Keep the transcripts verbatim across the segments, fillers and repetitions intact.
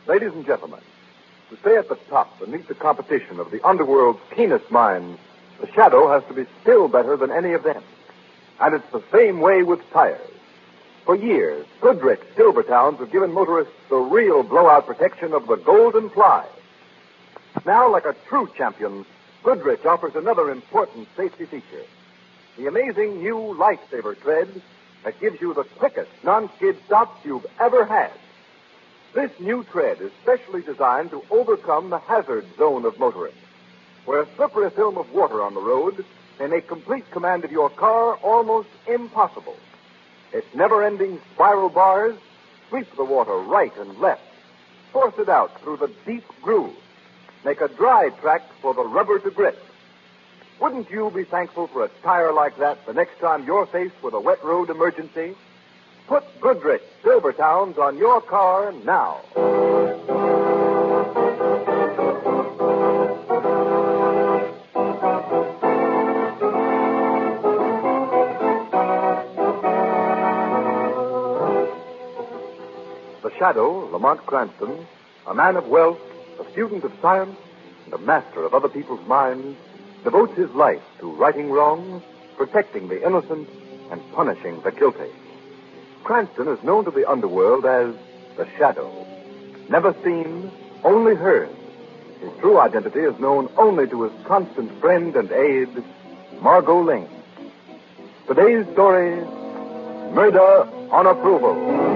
Ladies and gentlemen, to stay at the top and meet the competition of the underworld's keenest minds, the Shadow has to be still better than any of them. And it's the same way with tires. For years, Goodrich Silvertowns have given motorists the real blowout protection of the Golden Fly. Now, like a true champion, Goodrich offers another important safety feature. The amazing new Lifesaver tread that gives you the quickest non-skid stops you've ever had. This new tread is specially designed to overcome the hazard zone of motorists, where a slippery film of water on the road may make complete command of your car almost impossible. Its never-ending spiral bars sweep the water right and left, force it out through the deep grooves, make a dry track for the rubber to grip. Wouldn't you be thankful for a tire like that the next time you're faced with a wet road emergency? Put Goodrich Silvertowns on your car now. The Shadow, Lamont Cranston, a man of wealth, a student of science, and a master of other people's minds, devotes his life to righting wrongs, protecting the innocent, and punishing the guilty. Cranston is known to the underworld as the Shadow. Never seen, only heard. His true identity is known only to his constant friend and aide, Margot Lane. Today's story, Murder on Approval.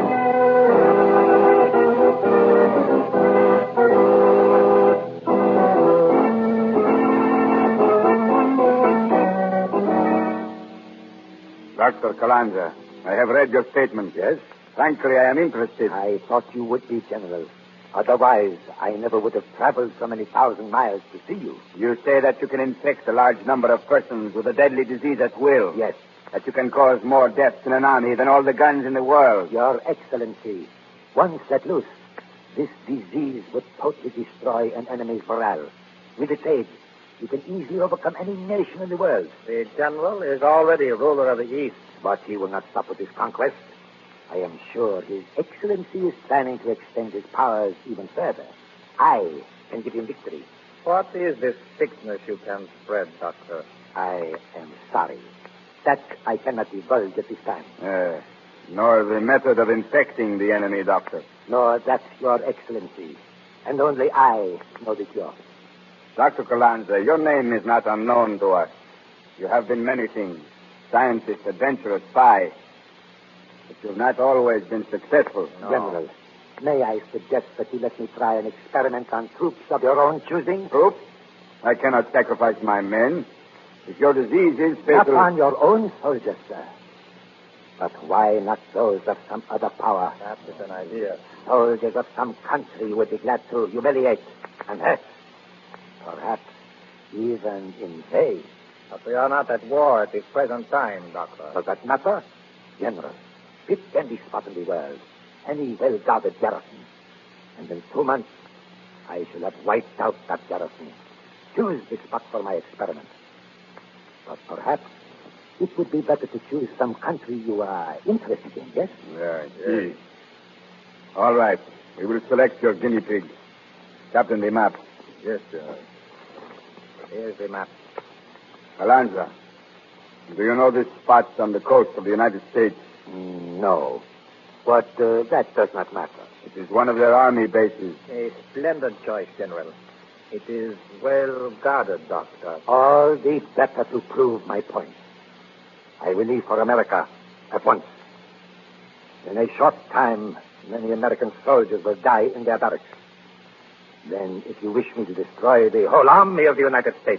Doctor Calandra, I have read your statement. Yes? Frankly, I am interested. I thought you would be, General. Otherwise, I never would have traveled so many thousand miles to see you. You say that you can infect a large number of persons with a deadly disease at will. Yes. That you can cause more deaths in an army than all the guns in the world. Your Excellency, once let loose, this disease would totally destroy an enemy's morale. With its aid, you can easily overcome any nation in the world. The General is already a ruler of the East. But he will not stop with his conquest. I am sure His Excellency is planning to extend his powers even further. I can give him victory. What is this sickness you can spread, Doctor? I am sorry. That I cannot divulge at this time. Uh, nor the method of infecting the enemy, Doctor. Nor that, Your Excellency. And only I know the cure. Doctor Calandra, your name is not unknown to us. You have been many things. Scientist, adventurer, spy. But you've not always been successful. No. General, may I suggest that you let me try an experiment on troops of your own choosing? Troops? I cannot sacrifice my men. If your disease is fatal... Not on your own soldiers, sir. But why not those of some other power? That is an idea. Soldiers of some country would be glad to humiliate and hurt. Perhaps even invade. But we are not at war at this present time, Doctor. Does that matter? General, pick any spot in the world, any well-guarded garrison, and in two months, I shall have wiped out that garrison. Choose the spot for my experiment. But perhaps it would be better to choose some country you are interested in, yes? Right, yes. All right. We will select your guinea pig. Captain, the map. Yes, sir. Here's the map. Calandra, do you know this spot on the coast of the United States? Mm, no. But uh, that does not matter. It is one of their army bases. A splendid choice, General. It is well guarded, Doctor. All the better to prove my point. I will leave for America at once. In a short time, many American soldiers will die in their barracks. Then, if you wish me to destroy the whole army of the United States,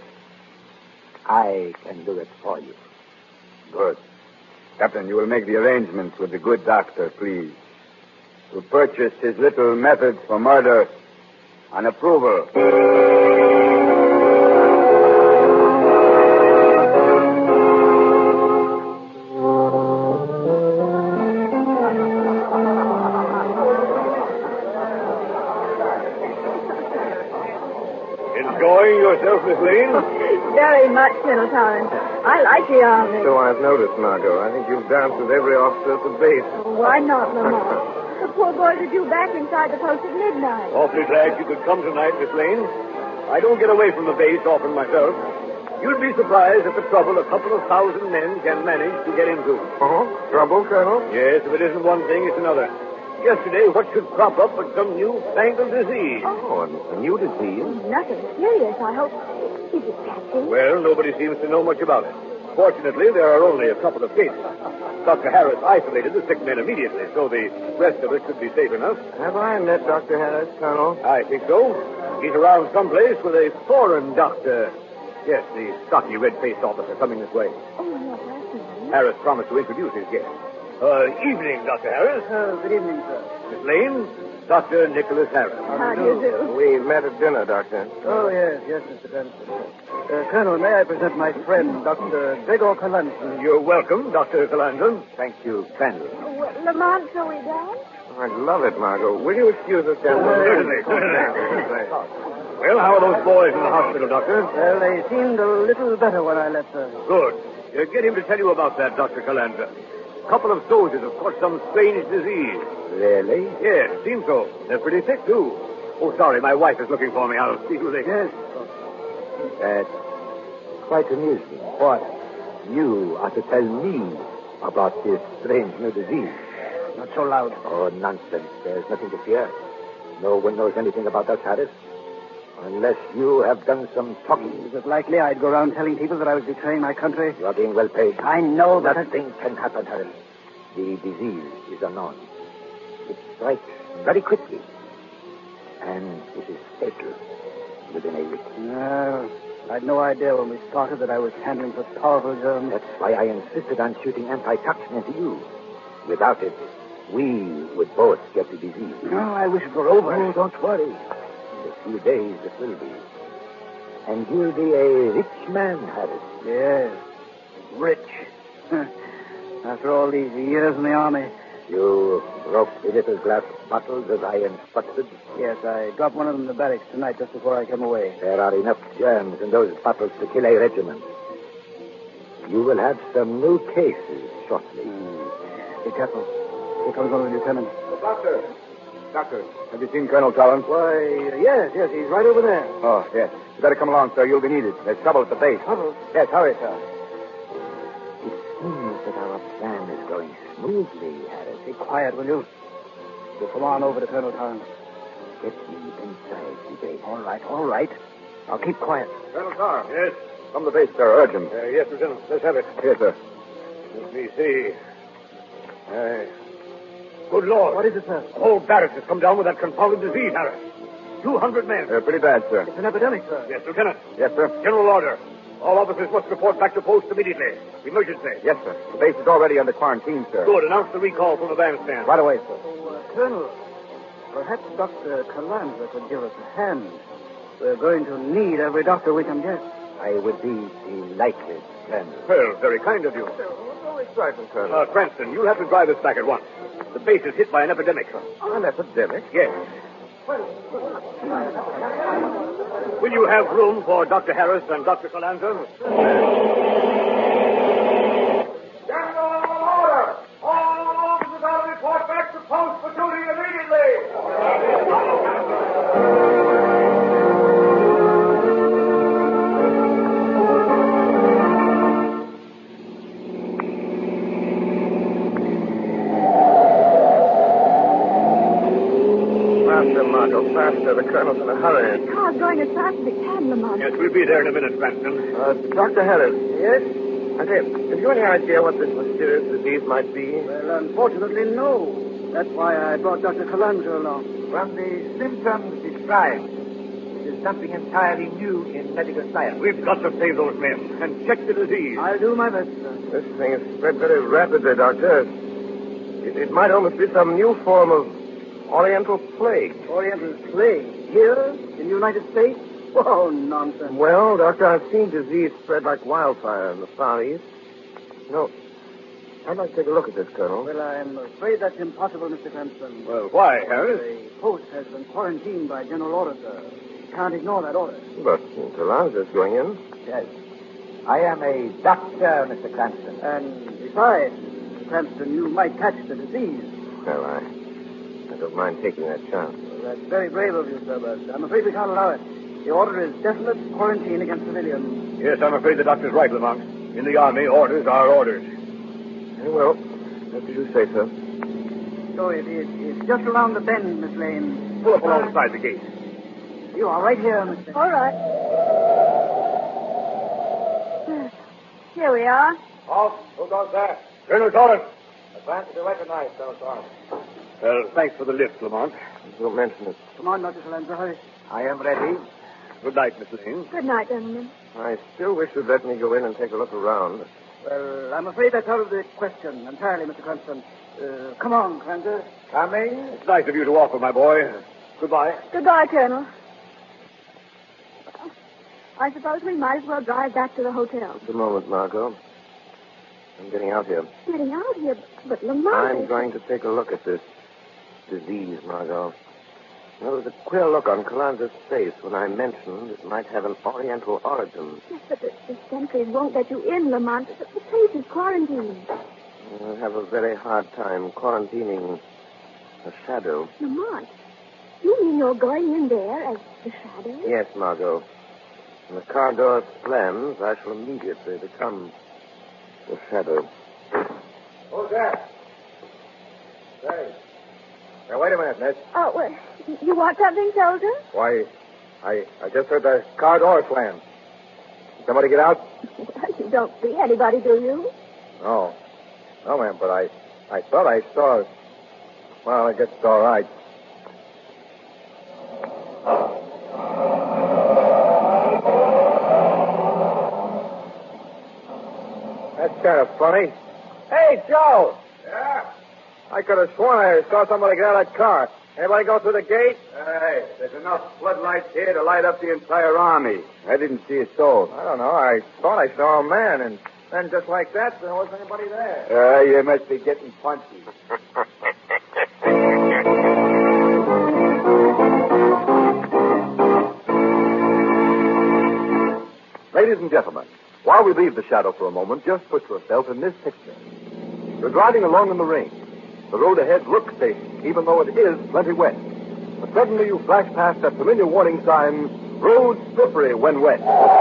I can do it for you. Good. Captain, you will make the arrangements with the good doctor, please, to purchase his little methods for murder on approval. Enjoying yourself, Miss Lane? Very much, Colonel Torrance. I like the army. So I've noticed, Margot. I think you've danced with every officer at the base. Why not, Lamont? poor boys are due back inside the post at midnight. Awfully glad you could come tonight, Miss Lane. I don't get away from the base often myself. You'd be surprised at the trouble a couple of thousand men can manage to get into. Oh, trouble, Colonel? Yes, if it isn't one thing, it's another. Yesterday, what should crop up but some new-fangled disease? Oh, a new disease? Nothing serious, I hope. Is it catching? Well, nobody seems to know much about it. Fortunately, there are only a couple of cases. Doctor Harris isolated the sick men immediately, so the rest of us should be safe enough. Have I met Doctor Harris, Colonel? I think so. He's around someplace with a foreign doctor. Yes, the stocky, red-faced officer coming this way. Oh, yes, I see. Harris promised to introduce his guest. Uh, evening, Doctor Harris. Uh, good evening, sir. Miss Lane, Doctor Nicholas Harris. How do you do? We met at dinner, Doctor. Oh, yes, yes, Mister Cranston. Uh, Colonel, may I present my friend, Doctor Gregor Kalanson? You're welcome, Doctor Kalanson. Thank you kindly. Oh, well, Lamont, shall we dance? I'd love it, Margot. Will you excuse us, gentlemen? Certainly, certainly. Well, how are those boys in the hospital, Doctor? Well, they seemed a little better when I left, sir. Good. Uh, get him to tell you about that, Doctor Kalanson. A couple of soldiers have caught some strange disease. Really? Yes, seems so. They're pretty sick, too. Oh, sorry, my wife is looking for me. I'll speak with you later. Yes. That's quite amusing. What? You are to tell me about this strange new disease. Not so loud. Oh, nonsense. There's nothing to fear. No one knows anything about us, Harris. Unless you have done some talking. Is it likely I'd go around telling people that I was betraying my country? You are being well paid. I know that... Nothing can happen, Harris. The disease is unknown. It strikes very quickly. And it is fatal within a week. No, I'd no idea when we started that I was handling such powerful germs. That's why I insisted on shooting antitoxin into you. Without it, we would both get the disease. No, I wish it were over. Oh, don't worry. In a few days it will be. And you'll be a rich man, Harris. Yes, rich. After all these years in the army. You broke the little glass bottles as I instructed. Yes, I dropped one of them in the barracks tonight just before I came away. There are enough germs in those bottles to kill a regiment. You will have some new cases shortly. Mm. Be careful. Here comes one of the lieutenants. Oh, doctor. Doctor, have you seen Colonel Tollins? Why, uh, yes, yes, he's right over there. Oh, yes. You better come along, sir. You'll be needed. There's trouble at the base. Trouble? Yes, hurry, sir. It seems that our plan is going smoothly, Harris. Be quiet, will you? You come on over to Colonel Tollins. Get me inside the base. All right, all right. I'll keep quiet. Colonel Carr. Yes? From the base, sir. Urgent. Uh, yes, Lieutenant. Let's have it. Here, sir. Let me see. Uh, good Lord. What is it, sir? The whole barracks has come down with that confounded disease, Harris. Two hundred men. Uh, pretty bad, sir. It's an epidemic, sir. Yes, Lieutenant. Yes, sir. General order. All officers must report back to post immediately. Emergency. Yes, sir. The base is already under quarantine, sir. Good. Announce the recall from the bandstand. Right away, sir. Oh, uh, Colonel, perhaps Doctor Kalanza could give us a hand. We're going to need every doctor we can get. I would be delighted, Colonel. Well, very kind of you. No excitement, Colonel. Uh, Cranston, you'll have to drive us back at once. The base is hit by an epidemic. An epidemic? Yes. Will you have room for Doctor Harris and Doctor Kalanza? General order! All officers are to report back to post for duty immediately! Faster, Margot, faster. The colonel's in a hurry. The car's going as fast as it can, Lamont. Yes, we'll be there in a minute, Cranston. Uh, Doctor Harris. Yes? I say, have you any idea what this mysterious disease might be? Well, unfortunately, no. That's why I brought Doctor Kalanza along. From the symptoms described, it is something entirely new in medical science. We've got to save those men and check the disease. I'll do my best, sir. This thing has spread very rapidly, Doctor. It, it might almost be some new form of Oriental plague. Oriental plague? Here? In the United States? Oh, nonsense. Well, Doctor, I've seen disease spread like wildfire in the Far East. No. I'd like to take a look at this, Colonel. Well, I'm afraid that's impossible, Mister Cranston. Well, why, Harris? The post has been quarantined by general order, sir. Can't ignore that order. But Kalanza's going in. Yes. I am a doctor, Mister Cranston. And besides, Mister Cranston, you might catch the disease. Well, I... I don't mind taking that chance. Well, that's very brave of you, sir, but I'm afraid we can't allow it. The order is definite quarantine against civilians. Yes, I'm afraid the doctor's right, Lamont. In the Army, orders are orders. Very well. What did you say, sir? So it is it's just around the bend, Miss Lane. Pull up alongside the gate. You are right here, Miss Lane. All right. Here we are. Halt. Who goes there? Colonel Torrance. Advance to recognize, Colonel Torrance. Well, thanks for the lift, Lamont. Don't mention it. Come on, Doctor Salenza, hurry. I am ready. Good night, Miss Lane. Good night, gentlemen. I still wish you'd let me go in and take a look around. Well, I'm afraid that's out of the question entirely, Mister Cranston. Uh, come on, Cranston. Coming. It's nice of you to offer, my boy. Goodbye. Goodbye, Colonel. I suppose we might as well drive back to the hotel. Just a moment, Margot. I'm getting out here. Getting out here, but Lamont... I'm going to take a look at this disease, Margot. There was a queer look on Calanza's face when I mentioned it might have an Oriental origin. Yes, but the, the sentries won't let you in, Lamont. The, the place is quarantined. I'll have a very hard time quarantining a shadow. Lamont, you mean you're going in there as the shadow? Yes, Margot. When the car door slams, I shall immediately become the shadow. Who's that? Say. Now, wait a minute, miss. Oh, well, you want something, soldier? Why, I I just heard the car door slam. Somebody get out? Well, you don't see anybody, do you? No. No, ma'am, but I, I thought I saw... Well, I guess it's all right. That's kind of funny. Hey, Joe! Yeah? I could have sworn I saw somebody get out of that car. Anybody go through the gate? Hey, there's enough floodlights here to light up the entire army. I didn't see a soul. I don't know. I thought I saw a man, and then just like that, there wasn't anybody there. Uh, you must be getting punchy. Ladies and gentlemen, while we leave the shadow for a moment, just put yourself in this picture. You're driving along in the rain. The road ahead looks safe, even though it is plenty wet. But suddenly you flash past that familiar warning sign, road slippery when wet.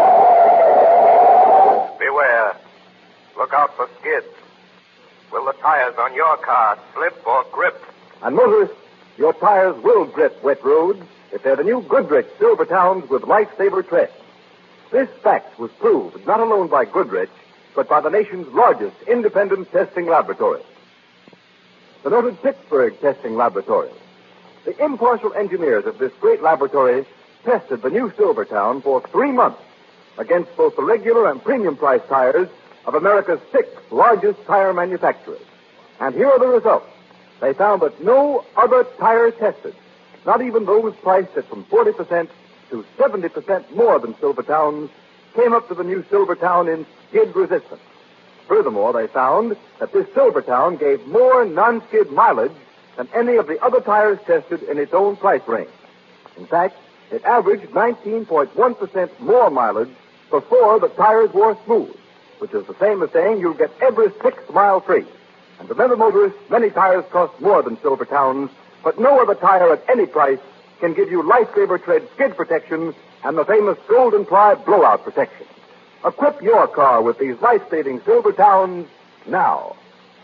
Beware. Look out for skids. Will the tires on your car slip or grip? And motorists, your tires will grip wet roads if they're the new Goodrich Silvertowns with Lifesaver tread. This fact was proved not alone by Goodrich, but by the nation's largest independent testing laboratory, the noted Pittsburgh Testing Laboratory. The impartial engineers of this great laboratory tested the new Silvertown for three months against both the regular and premium price tires of America's six largest tire manufacturers. And here are the results. They found that no other tire tested, not even those priced at from forty percent to seventy percent more than Silvertown's, came up to the new Silvertown in skid resistance. Furthermore, they found that this Silvertown gave more non-skid mileage than any of the other tires tested in its own price range. In fact, it averaged nineteen point one percent more mileage before the tires wore smooth, which is the same as saying you'll get every sixth mile free. And remember, motorists, many tires cost more than Silvertown's, but no other tire at any price can give you Lifesaver tread skid protection and the famous Golden Ply blowout protection. Equip your car with these life-saving Silvertowns now.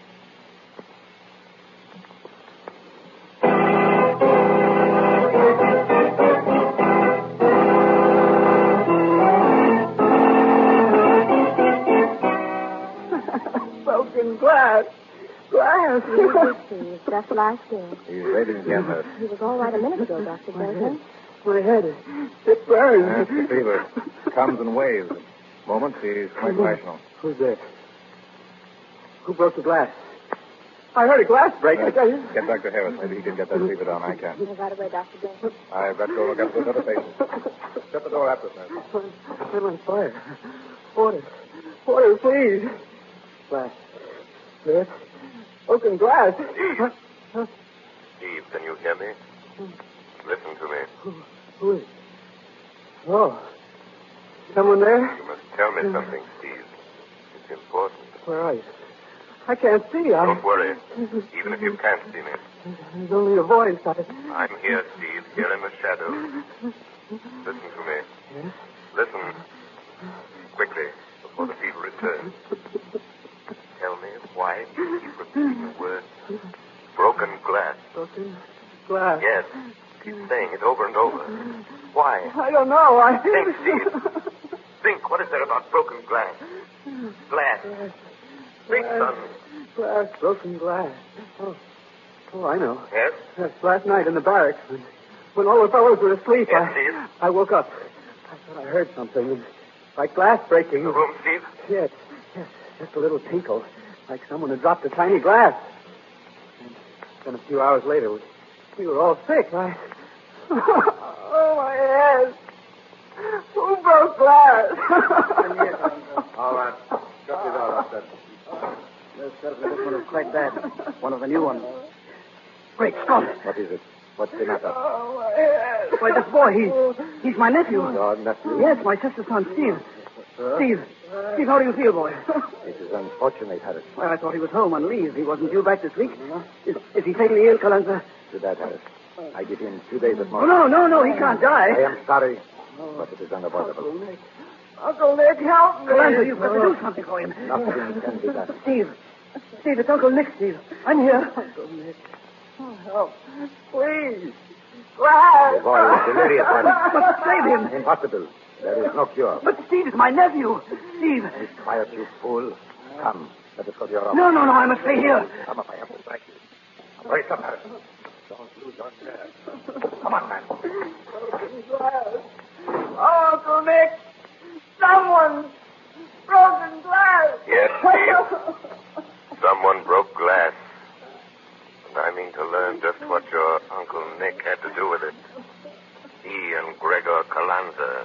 Broken glass. Glass. It's just like this. He's ready to get her. He was all right a minute ago, Doctor Berger. My head, it burns. That's the fever. Comes in waves. Moments, he's quite rational. Who's there? Who broke the glass? I heard a glass break. Uh, I tell you. Get Doctor Harris. Maybe he can get that fever down. I can't. Right away, Doctor Berger. I've got to go look up those other patients. Shut the door after us, nurse. I'm on fire. Water. Water, please. Glass. Nurse. Broken glass. Steve, can you hear me? Listen to me. Who, who is it? Oh. Someone there? You must tell me something, Steve. It's important. Where are you? I can't see. I... Don't worry. Even if you can't see me, There's only a voice. I... I'm here, Steve, here in the shadows. Listen to me. Yes? Listen. Quickly, before the fever returns. Tell me, why do you keep repeating the word broken glass? Broken glass? Yes. Keep saying it over and over. Why? I don't know. I... Think, Steve. Think, what is there about broken glass? Glass. Think, son. Glass, broken glass. Oh, oh, I know. Yes? Yes, last night in the barracks, when, when all the fellows were asleep, Yes, I, Steve? I woke up. I thought I heard something, like glass breaking. The room, Steve? Yes, yes, just a little tinkle, like someone had dropped a tiny glass. And then a few hours later, we, we were all sick. I... oh, my head. Who broke glass? All right. Got it all up, There's certainly this one is quite bad. One of the new ones. Great Scott! What is it? What's the matter? Oh, my head. Why, this boy, he's, he's my nephew. Your nephew? Yes, my sister's son, Steve. Steve. Steve, how do you feel, boy? It is unfortunate, Harris. Well, I thought he was home on leave. He wasn't due back this week. Is, is he fatally ill, Calanza? To that, Harris. I give him two days at Oh, most. no, no, no, he can't die. I am sorry, but it is unavoidable. Nick. Uncle Nick, help me. Calanza, you've got to do something for him. Nothing can be done. Steve. Steve, it's Uncle Nick, Steve. I'm here. Uncle Nick. Oh, help. Please. Glass. The boy is delirious, Harris. But save him. Impossible. There is no cure. But Steve is my nephew. Steve. Be quiet, you fool. Come, let us go to your office. No, no, no, I must stay here. Come up, I have to break you. Brace up, Harris. Don't lose your nerve. Come on, man. Broken glass. Oh, Uncle Nick. Someone broken glass. Yes, Steve. Someone broke glass. And I mean to learn just what your Uncle Nick had to do with it. He and Gregor Calanza.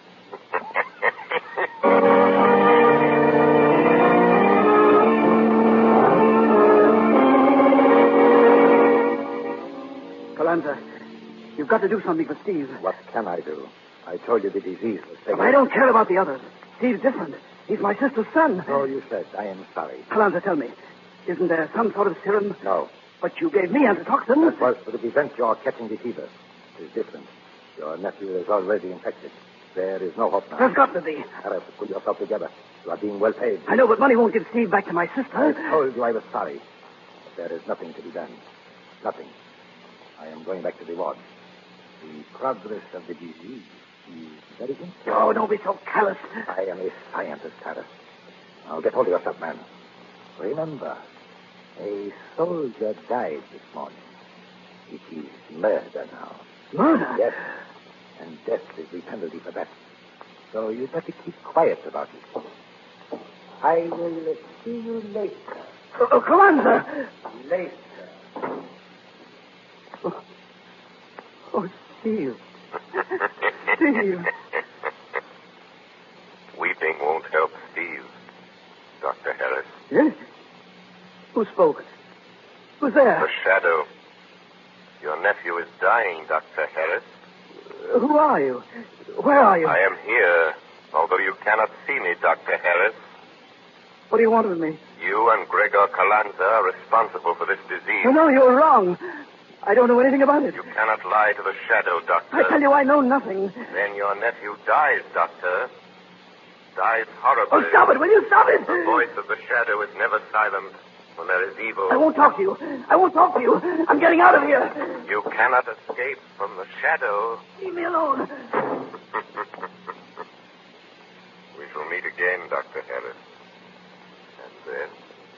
Calanza, you've got to do something for Steve. What can I do? I told you the disease was taking... But I don't care about the others. Steve's different. He's my sister's son. So you said. I am sorry. Calanza, tell me, isn't there some sort of serum? No. But you gave me antitoxin. That was to prevent your catching the fever. It is different. Your nephew is already infected. There is no hope now. There's got to be. Harris, pull yourself together. You are being well paid. I know, but money won't give Steve back to my sister. I told you I was sorry. But there is nothing to be done. Nothing. I am going back to the ward. The progress of the disease is very good. Oh, don't be so callous. I am a scientist, Harris. Now get hold of yourself, man. Remember, a soldier died this morning. It is murder now. Murder? Yes. And death is the penalty for that. So you'd better keep quiet about it. I will see you later. Oh, oh Calanza! Later. Oh, oh Steve. Steve. Weeping won't help Steve, Doctor Harris. Yes? Who spoke? Who's there? The shadow. Your nephew is dying, Doctor Harris. Uh, who are you? Where are you? I am here, although you cannot see me, Doctor Harris. What do you want with me? You and Gregor Calanza are responsible for this disease. No, no, you're wrong. I don't know anything about it. You cannot lie to the shadow, Doctor. I tell you, I know nothing. Then your nephew dies, Doctor. Dies horribly. Oh, stop it. Will you stop it? The voice of the shadow is never silent when there is evil. I won't talk to you. I won't talk to you. I'm getting out of here. You cannot escape from the shadow. Leave me alone. We shall meet again, Doctor Harris. And then...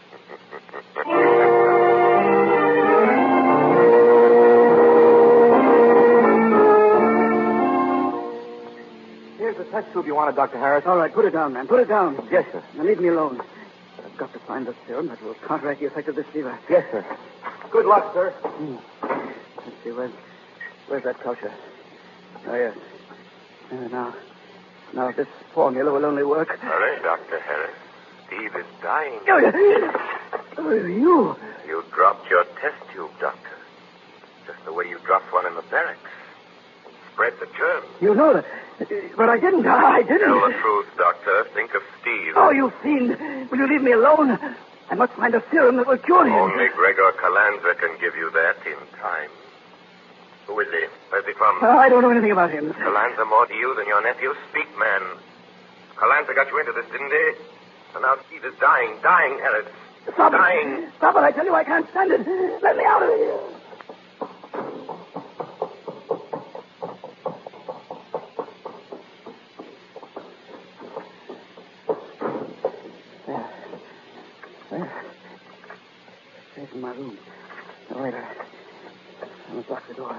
Here's the test tube you wanted, Doctor Harris. All right, put it down, man. Put it down. Yes, sir. Now leave me alone. I've got to find the serum that will counteract the effect of this fever. Yes, sir. Good luck, sir. Hmm. Let's see, where's, where's that culture? Oh, yes. Uh, now, now this formula will only work. Hurry, Doctor Harris. Steve is dying. Oh, oh, you. You dropped your test tube, Doctor. Just the way you dropped one in the barracks. Spread the germ. You know that. But I didn't. I didn't. Tell the truth, Doctor. Think of Steve. Oh, you fiend. Will you leave me alone? I must find a serum that will cure him. Only Gregor Calanza can give you that in time. Who is he? Where's he from? Oh, I don't know anything about him. Calanza more to you than your nephew? Speak, man. Calanza got you into this, didn't he? And now Steve is dying, dying, Harris. Stop dying. it. Stop it, I tell you, I can't stand it. Let me out of here. There. There. Safe in my room. Now, wait, I... I must lock the door.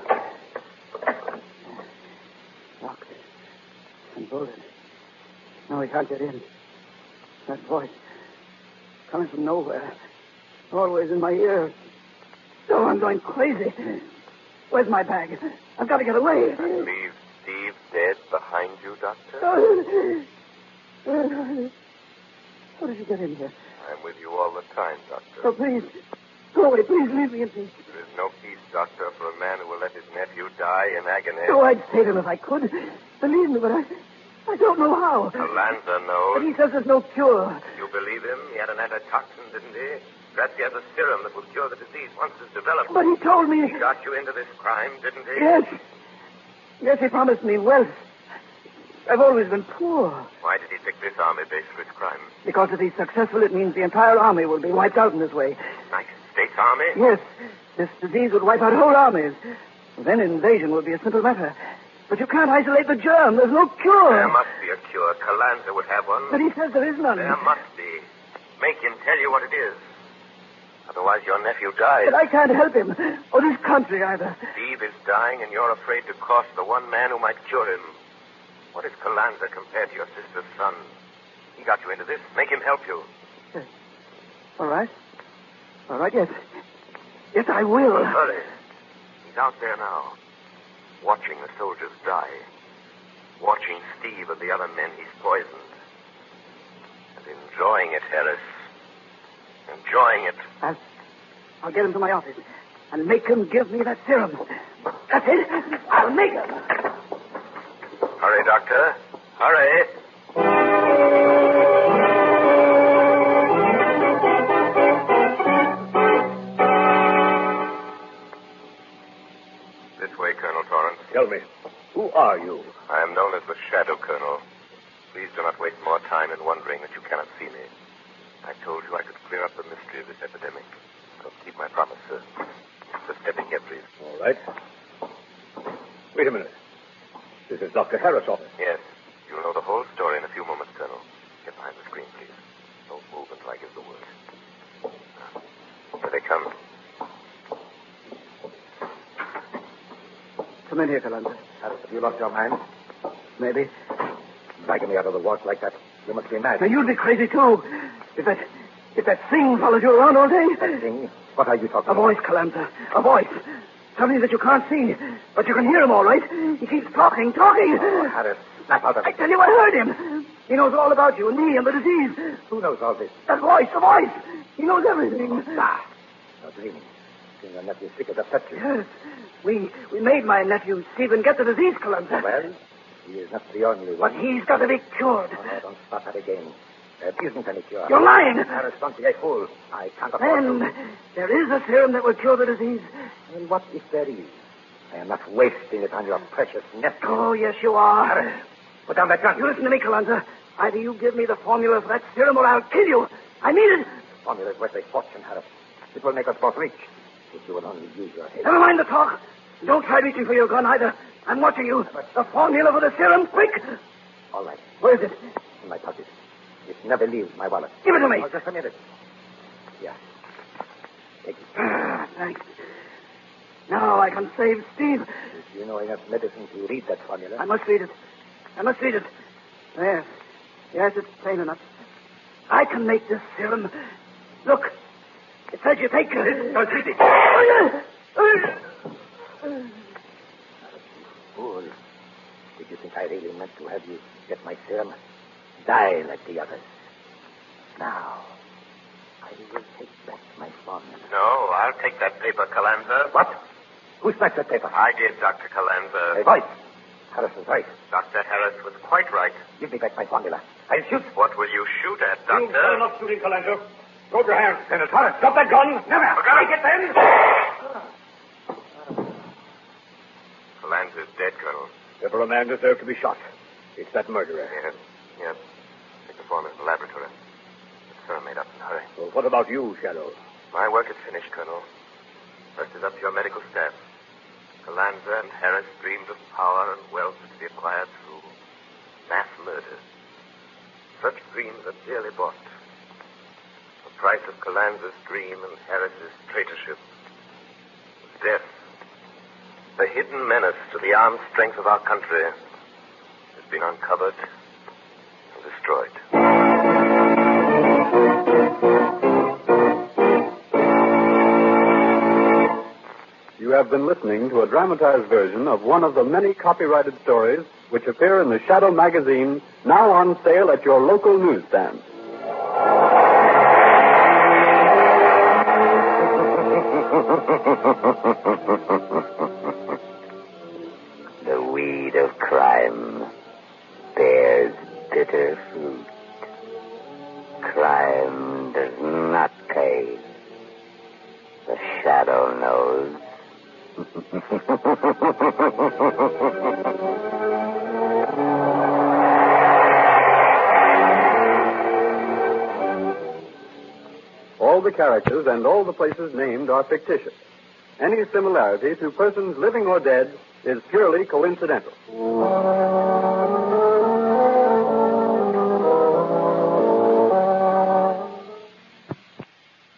Locked. And bolted. No, he can't get in. That voice. Coming from nowhere. Always in my ear. Oh, I'm going crazy. Where's my bag? I've got to get away. And leave Steve dead behind you, Doctor? Oh. How did you get in here? I'm with you all the time, Doctor. Oh, please. Go away. Please leave me in peace. There is no peace, Doctor, for a man who will let his nephew die in agony. Oh, I'd save him if I could. Believe me, but I... I don't know how. Calanza knows. But he says there's no cure. You believe him? He had an antitoxin, didn't he? Perhaps he has a serum that will cure the disease once it's developed. But he told me... He got you into this crime, didn't he? Yes. Yes, he promised me wealth. I've always been poor. Why did he pick this army base for his crime? Because if he's successful, it means the entire army will be wiped out in this way. United States Army? Yes. This disease would wipe out whole armies. Then invasion would be a simple matter. But you can't isolate the germ. There's no cure. There must be a cure. Calanza would have one. But he says there is none. There must be. Make him tell you what it is. Otherwise, your nephew dies. But I can't help him. Or this country either. Steve is dying, and you're afraid to cost the one man who might cure him. What is Calanza compared to your sister's son? He got you into this. Make him help you. Yes. All right. All right, yes. Yes, I will. Well, hurry. He's out there now. Watching the soldiers die. Watching Steve and the other men he's poisoned. And enjoying it, Harris. Enjoying it. I'll, I'll get him to my office and make him give me that serum. That's it. I'll make him. Hurry, Doctor. Hurry. This way, Colonel Torrance. Tell me, who are you? I am known as the Shadow, Colonel. Please do not waste more time in wondering that you cannot see me. I told you I could clear up the mystery of this epidemic. I'll keep my promise, sir. Just step in here, please. All right. Wait a minute. This is Doctor Harris' office. Yes. You'll know the whole story in a few moments, Colonel. Get behind the screen, please. Don't move until I give the word. Here they come. Come in here, Calanza. Harris, have you lost your mind? Maybe. Dragging me out of the vault like that. You must be mad. Now, you'd be crazy, too. If that... If that thing followed you around all day... That thing? What are you talking A about? voice, Calanza. A voice. Something that you can't see. But you can hear him all right. He keeps talking, talking. Oh, Harris, snap out of I it. tell you, I heard him. He knows all about you and me and the disease. Who knows all this? That voice, the voice. He knows everything. Ah, you're dreaming. Seeing your nephew sick as a statue. Yes. We we made my nephew Stephen get the disease, Calanza. Well, he is not the only But one. he's got to be cured. Oh, no, don't start that again. There isn't any cure. You're lying. Harris, don't be a fool. I can't afford Then to. there is a serum that will cure the disease. And what if there is? I am not wasting it on your precious nephew. Oh, yes, you are. Harris, put down that gun. You listen to me, Calanza. Either you give me the formula for that serum or I'll kill you. I mean it. The formula is worth a fortune, Harris. It will make us both rich. If you will only use your head. Never mind the talk. Don't try reaching for your gun either. I'm watching you. The formula for the serum, quick. All right. Where is it? In my pocket. It never leaves my wallet. Give it to me. Oh, just a minute. Yeah. Take it. Ah, thanks. Now I can save Steve. If you know enough medicine to read that formula. I must read it. I must read it. There. Yes, it's plain enough. I can make this serum. Look. It says you take... Don't read it. Fool. Did you think I really meant to have you get my serum? Die like the others. Now, I will take back my formula. No, I'll take that paper, Calanza. What? Who snatched that paper? I did, Doctor Calanza. Hey, voice. Harris is right. Doctor Harris was quite right. Give me back my formula. I'll shoot. What will you shoot at, You better Doctor? not shooting, Calanza. Throw up your hands, Senator. Drop that gun. Never. Take it then. Calanza's dead, Colonel. Never a man deserved to be shot. It's that murderer. Yes, yes. Take the form in the laboratory. The serum made up in a hurry. Well, what about you, Shadow? My work is finished, Colonel. First is up to your medical staff. Calanza and Harris dreamed of power and wealth to be acquired through mass murder. Such dreams are dearly bought. The price of Calanza's dream and Harris's traitorship was death. The hidden menace to the armed strength of our country has been uncovered and destroyed. You have been listening to a dramatized version of one of the many copyrighted stories which appear in the Shadow magazine, now on sale at your local newsstand. The weed of crime bears bitter fruit. Crime does not pay. The Shadow knows. All the characters and all the places named are fictitious. Any similarity to persons living or dead is purely coincidental.